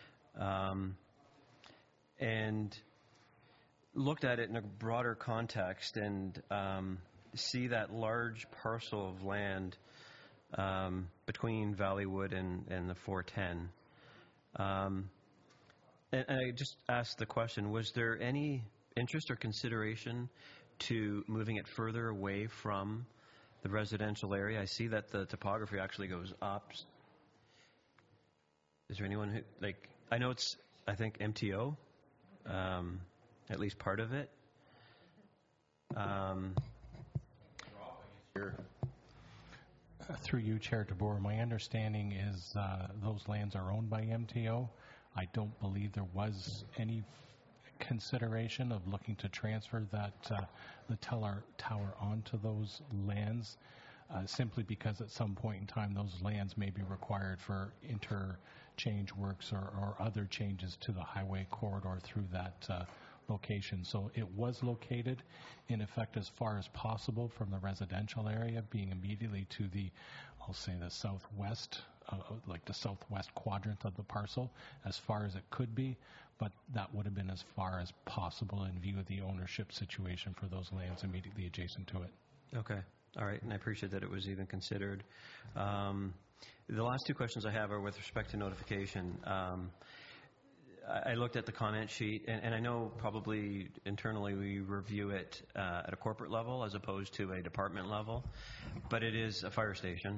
and looked at it in a broader context and see that large parcel of land between Valleywood and the 410. And I just asked the question, was there any interest or consideration to moving it further away from the residential area? I see that the topography actually goes up. Is there anyone who, like, I know it's, I think, MTO, at least part of it. Through you, Chair DeBoer, my understanding is those lands are owned by MTO. I don't believe there was any consideration of looking to transfer that the tower onto those lands. simply because at some point in time those lands may be required for interchange works or other changes to the highway corridor through that location. So it was located, in effect, as far as possible from the residential area, being immediately to the, I'll say, the southwest, like the southwest quadrant of the parcel, as far as it could be, but that would have been as far as possible in view of the ownership situation for those lands immediately adjacent to it. Okay. All right. And I appreciate that it was even considered. The last two questions I have are with respect to notification. I looked at the comment sheet, and I know probably internally we review it at a corporate level as opposed to a department level, but it is a fire station.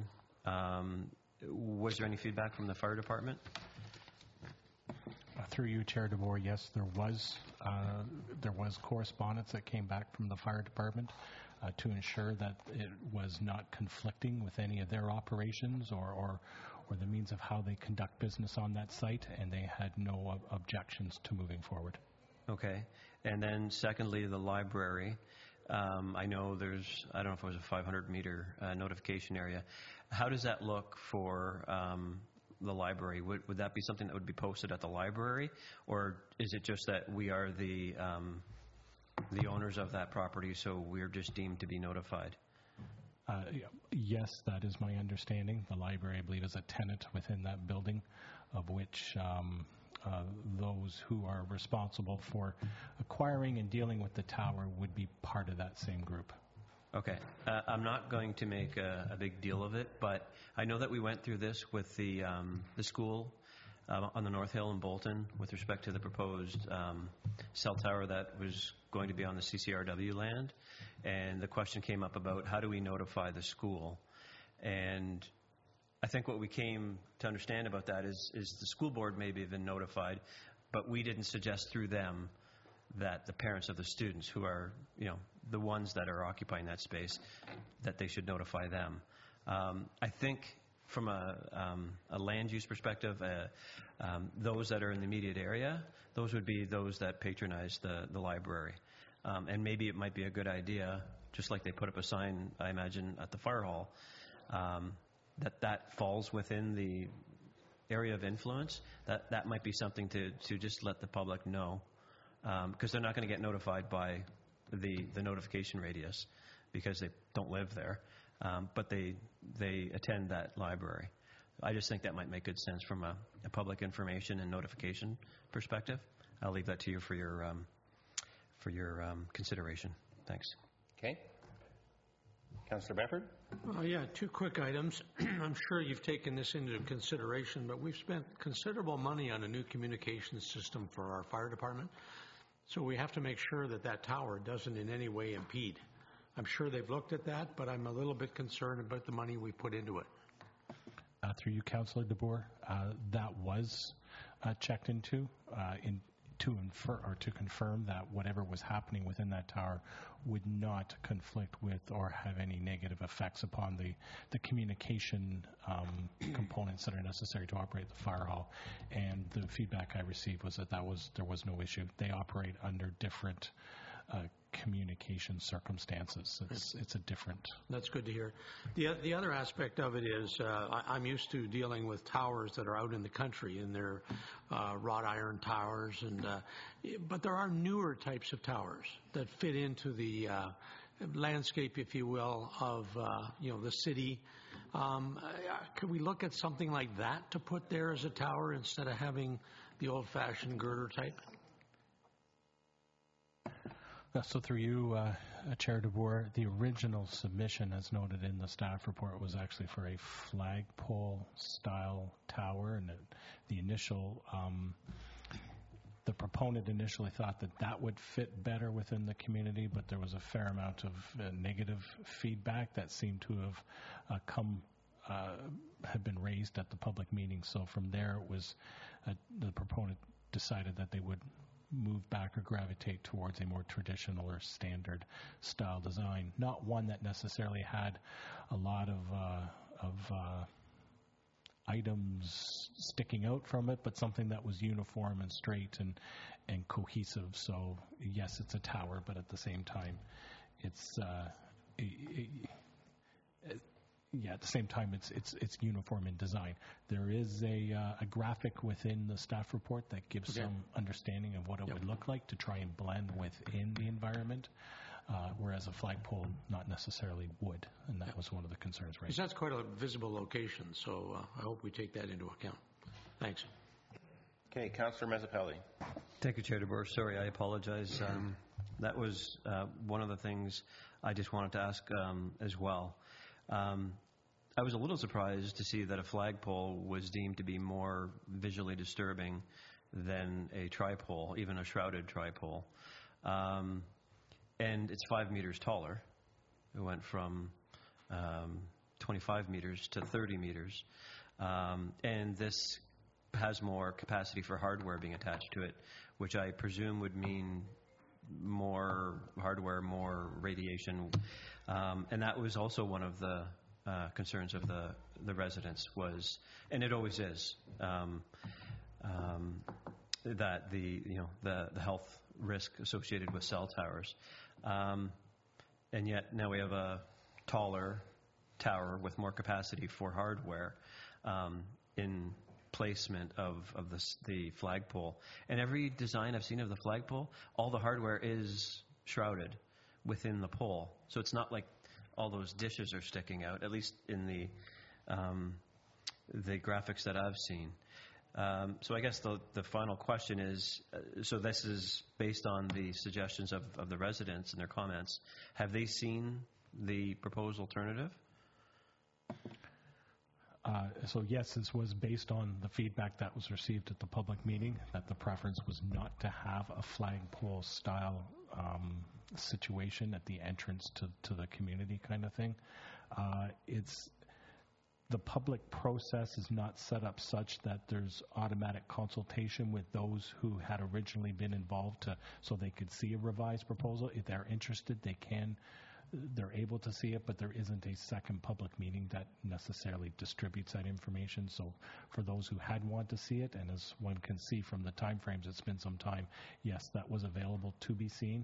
Was there any feedback from the fire department? Through you, Chair DeBoer, yes, there was correspondence that came back from the fire department to ensure that it was not conflicting with any of their operations or the means of how they conduct business on that site, and they had no objections to moving forward. Okay. And then secondly, the library. I know there's, I don't know if it was a 500-meter notification area. How does that look for the library? Would that be something that would be posted at the library, or is it just that we are the owners of that property, so we're just deemed to be notified? Yes, that is my understanding. The library, I believe, is a tenant within that building, of which those who are responsible for acquiring and dealing with the tower would be part of that same group. Okay. I'm not going to make a big deal of it, but I know that we went through this with the school on the North Hill in Bolton with respect to the proposed cell tower that was going to be on the CCRW land. And the question came up about how do we notify the school? And I think what we came to understand about that is the school board maybe have been notified, but we didn't suggest through them that the parents of the students who are, the ones that are occupying that space, that they should notify them. I think from a land use perspective, those that are in the immediate area, those would be those that patronize the library. And maybe it might be a good idea, just like they put up a sign, I imagine, at the fire hall, that falls within the area of influence. That might be something to just let the public know, because they're not going to get notified by the notification radius because they don't live there, but they attend that library. I just think that might make good sense from a public information and notification perspective. I'll leave that to you for your consideration. Thanks. Okay. Councillor Bedford? Yeah, two quick items. I'm sure you've taken this into consideration, but we've spent considerable money on a new communications system for our fire department. So we have to make sure that that tower doesn't in any way impede. I'm sure they've looked at that, but I'm a little bit concerned about the money we put into it. Through you, Councillor DeBoer, that was checked into to confirm that whatever was happening within that tower would not conflict with or have any negative effects upon the communication components that are necessary to operate the fire hall. And the feedback I received was that there was no issue. They operate under different communication circumstances. It's a different. That's good to hear. The other aspect of it is I'm used to dealing with towers that are out in the country, and they're wrought iron towers, but there are newer types of towers that fit into the landscape, if you will, of the city. Could we look at something like that to put there as a tower instead of having the old-fashioned girder type? So through you, Chair DeBoer, the original submission, as noted in the staff report, was actually for a flagpole-style tower, and the initial, the proponent initially thought that would fit better within the community, but there was a fair amount of negative feedback that seemed to have had been raised at the public meeting. So from there, it was the proponent decided that they would move back or gravitate towards a more traditional or standard style design, not one that necessarily had a lot of items sticking out from it, but something that was uniform and straight and cohesive. So yes, it's a tower, but at the same time, it's yeah, at the same time, it's uniform in design. There is a graphic within the staff report that gives some understanding of what it would look like to try and blend within the environment, whereas a flagpole not necessarily would, and that was one of the concerns raised. Because that's quite a visible location, so I hope we take that into account. Thanks. Okay, Councillor Mezzapelli. Thank you, Chair DeBoer. Sorry, I apologize. That was one of the things I just wanted to ask as well. I was a little surprised to see that a flagpole was deemed to be more visually disturbing than a tripole, even a shrouded tripole. And it's 5 meters taller. It went from 25 meters to 30 meters. And this has more capacity for hardware being attached to it, which I presume would mean more hardware, more radiation. And that was also one of the concerns of the residents was, and it always is, that the health risk associated with cell towers. And yet now we have a taller tower with more capacity for hardware in placement of the flagpole. And every design I've seen of the flagpole, all the hardware is shrouded within the pole. So it's not like all those dishes are sticking out, at least in the graphics that I've seen. So I guess the final question is, so this is based on the suggestions of the residents and their comments. Have they seen the proposed alternative? So yes, this was based on the feedback that was received at the public meeting, that the preference was not to have a flagpole style situation at the entrance to the community kind of thing. The public process is not set up such that there's automatic consultation with those who had originally been involved so they could see a revised proposal. If they're interested, they're able to see it, but there isn't a second public meeting that necessarily distributes that information. So for those who had wanted to see it, and as one can see from the time frames, it's been some time, yes, that was available to be seen.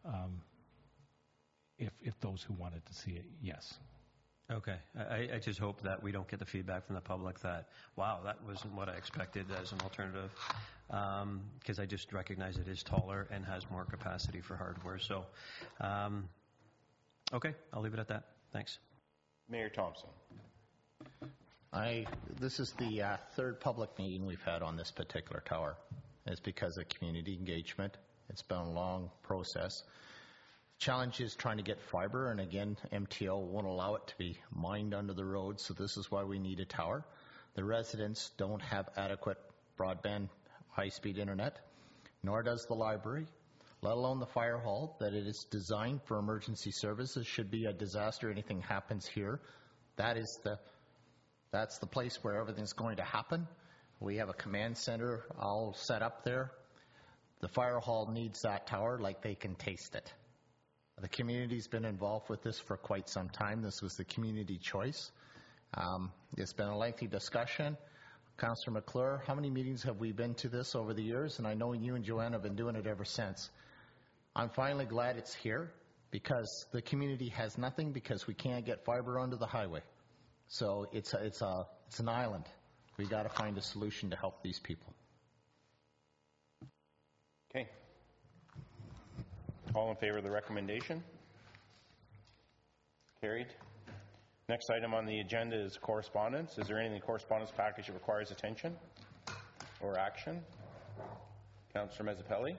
If those who wanted to see it, yes. Okay. I just hope that we don't get the feedback from the public that, wow, that wasn't what I expected as an alternative, because I just recognize it is taller and has more capacity for hardware. So, okay, I'll leave it at that. Thanks. Mayor Thompson. This is the third public meeting we've had on this particular tower. It's because of community engagement. It's been a long process. Challenge is trying to get fiber, and again, MTO won't allow it to be mined under the road, so this is why we need a tower. The residents don't have adequate broadband high-speed internet, nor does the library, let alone the fire hall, that it is designed for emergency services. Should be a disaster, anything happens here, that's the place where everything's going to happen. We have a command center all set up there. The fire hall needs that tower like they can taste it. The community's been involved with this for quite some time. This was the community choice. It's been a lengthy discussion. Councillor McClure, how many meetings have we been to this over the years? And I know you and Joanne have been doing it ever since. I'm finally glad it's here because the community has nothing because we can't get fiber onto the highway. So it's an island. We got to find a solution to help these people. Okay. All in favor of the recommendation? Carried. Next item on the agenda is correspondence. Is there anything in the correspondence package that requires attention or action? Councillor Mezzapelli.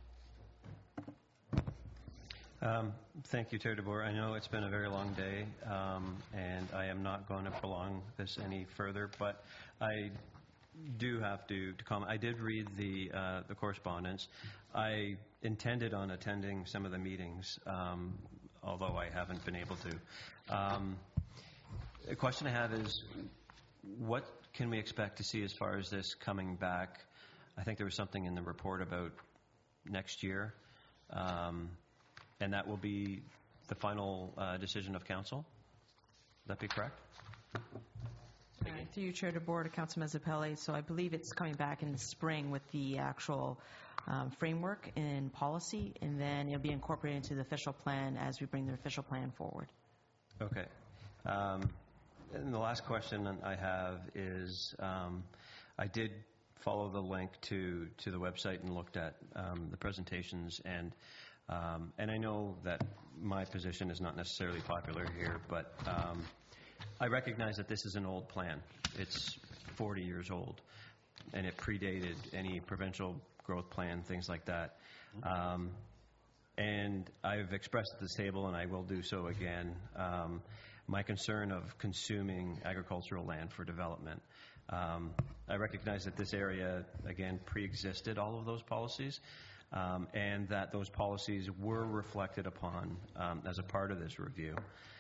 Thank you, Chair DeBoer. I know it's been a very long day, and I am not going to prolong this any further, but I do have to comment. I did read the correspondence. I intended on attending some of the meetings, although I haven't been able to. The question I have is, what can we expect to see as far as this coming back? I think there was something in the report about next year, and that will be the final decision of council. Would that be correct? Through you, Chair DeBoer, to Councilor Mezzapelli. So I believe it's coming back in the spring with the actual framework and policy, and then it'll be incorporated into the official plan as we bring the official plan forward. Okay. And the last question I have is, I did follow the link to the website and looked at the presentations, and I know that my position is not necessarily popular here, but I recognize that this is an old plan. It's 40 years old, and it predated any provincial growth plan, things like that. And I've expressed at this table, and I will do so again, my concern of consuming agricultural land for development. I recognize that this area, again, pre-existed all of those policies, and that those policies were reflected upon as a part of this review,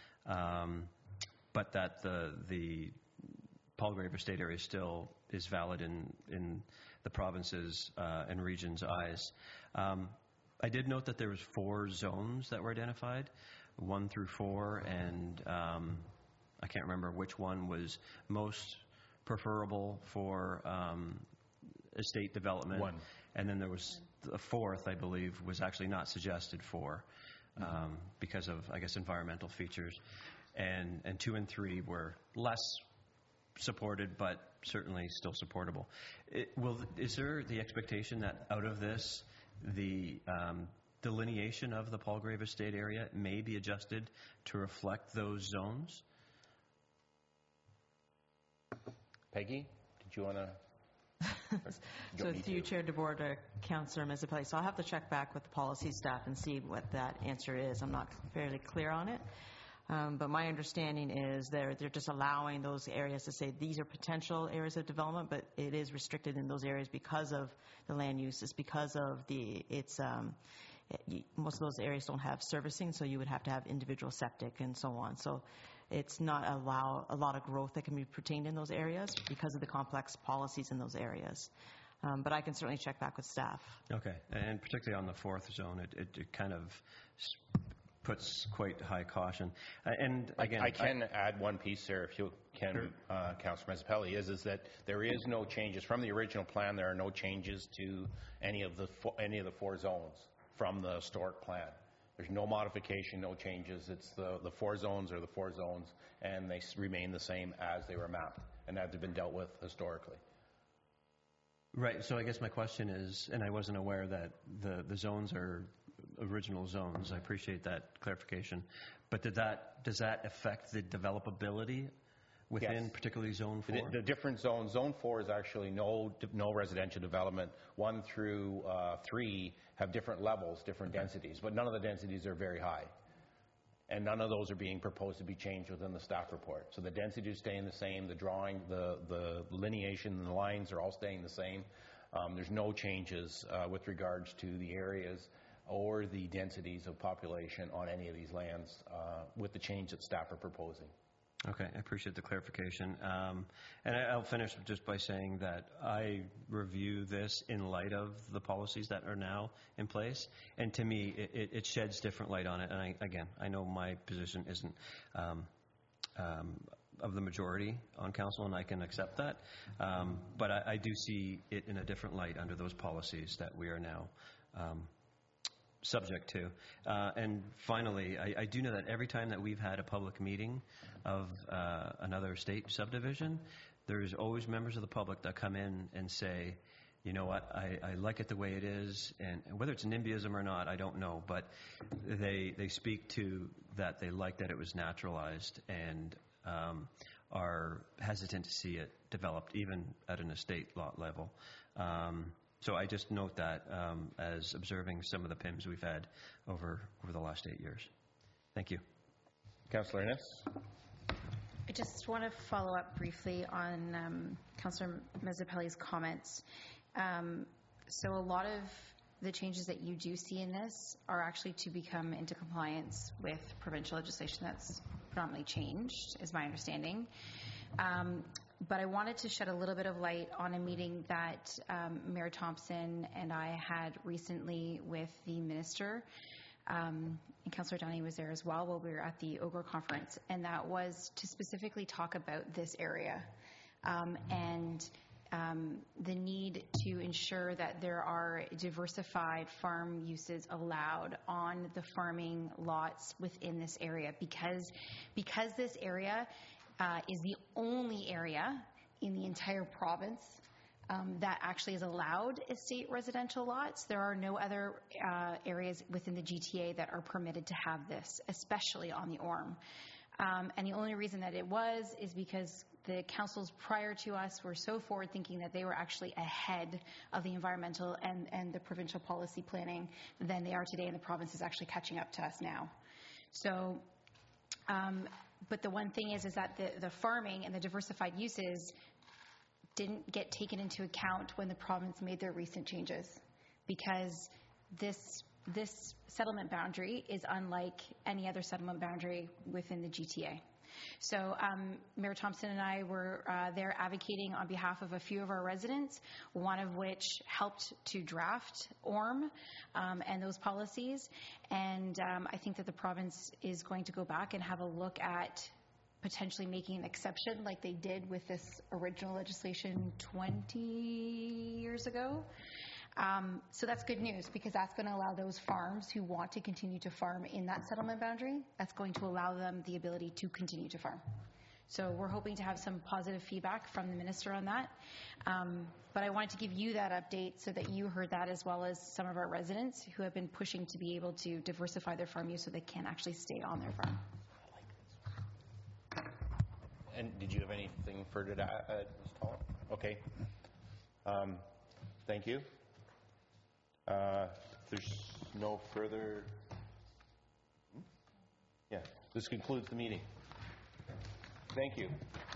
but that the Palgrave Estate area still is valid in the province's and region's eyes. I did note that there was 4 zones that were identified, 1 through 4, and I can't remember which one was most preferable for estate development. 1. And then there was a 4th, I believe, was actually not suggested for because of, I guess, environmental features. And 2 and 3 were less supported, but certainly still supportable. Is there the expectation that out of this, the delineation of the Palgrave Estate area may be adjusted to reflect those zones? Peggy, did you want to? So through you, Chair DeBoer, Councillor Mezapelli. So I'll have to check back with the policy staff and see what that answer is. I'm not fairly clear on it. But my understanding is they're just allowing those areas to say these are potential areas of development, but it is restricted in those areas because of the land uses, because of most of those areas don't have servicing, so you would have to have individual septic and so on. So it's not a lot of growth that can be pertained in those areas because of the complex policies in those areas. But I can certainly check back with staff. Okay, and particularly on the 4th zone, it kind of puts quite high caution. And again, I can add one piece there, if you can, sure. Councillor Mezapelli, is that there is no changes from the original plan. There are no changes to any of the 4 zones from the historic plan. There's no modification, no changes. It's the 4 zones are the 4 zones, and they remain the same as they were mapped and as they've been dealt with historically. Right. So I guess my question is, and I wasn't aware that the zones are original zones. I appreciate that clarification. But does that affect the developability within, yes, particularly Zone 4? The different zones. Zone 4 is actually no residential development. 1 through 3 have different levels, different densities, but none of the densities are very high. And none of those are being proposed to be changed within the staff report. So the density is staying the same, the drawing, the lineation and the lines are all staying the same. There's no changes with regards to the areas or the densities of population on any of these lands with the change that staff are proposing. Okay, I appreciate the clarification. And I'll finish just by saying that I review this in light of the policies that are now in place. And to me, it sheds different light on it. And I know my position isn't of the majority on council, and I can accept that. But I do see it in a different light under those policies that we are now subject to. And finally, I do know that every time that we've had a public meeting of another state subdivision, there's always members of the public that come in and say, you know what, I like it the way it is, and whether it's NIMBYism or not, I don't know, but they speak to that they like that it was naturalized and are hesitant to see it developed, even at an estate lot level. So I just note that as observing some of the PIMs we've had over the last 8 years. Thank you. Councillor Innes? I just want to follow up briefly on Councillor Mezapelli's comments. So a lot of the changes that you do see in this are actually to become into compliance with provincial legislation that's predominantly changed, is my understanding. But I wanted to shed a little bit of light on a meeting that Mayor Thompson and I had recently with the minister, and Councillor Downey was there as well while we were at the OGRE conference, and that was to specifically talk about this area and the need to ensure that there are diversified farm uses allowed on the farming lots within this area, because this area is the only area in the entire province that actually is allowed estate residential lots. There are no other areas within the GTA that are permitted to have this, especially on the Orme. And the only reason that it was is because the councils prior to us were so forward-thinking that they were actually ahead of the environmental and the provincial policy planning than they are today, and the province is actually catching up to us now. So, but the one thing is that the farming and the diversified uses didn't get taken into account when the province made their recent changes, because this settlement boundary is unlike any other settlement boundary within the GTA. So Mayor Thompson and I were there advocating on behalf of a few of our residents, one of which helped to draft ORM and those policies. And I think that the province is going to go back and have a look at potentially making an exception like they did with this original legislation 20 years ago. So that's good news, because that's going to allow those farms who want to continue to farm in that settlement boundary, that's going to allow them the ability to continue to farm. So we're hoping to have some positive feedback from the minister on that. But I wanted to give you that update so that you heard that, as well as some of our residents who have been pushing to be able to diversify their farm use so they can actually stay on their farm. And did you have anything further to add, Ms. Tall? Okay. Thank you. If there's no further... Yeah, this concludes the meeting. Thank you.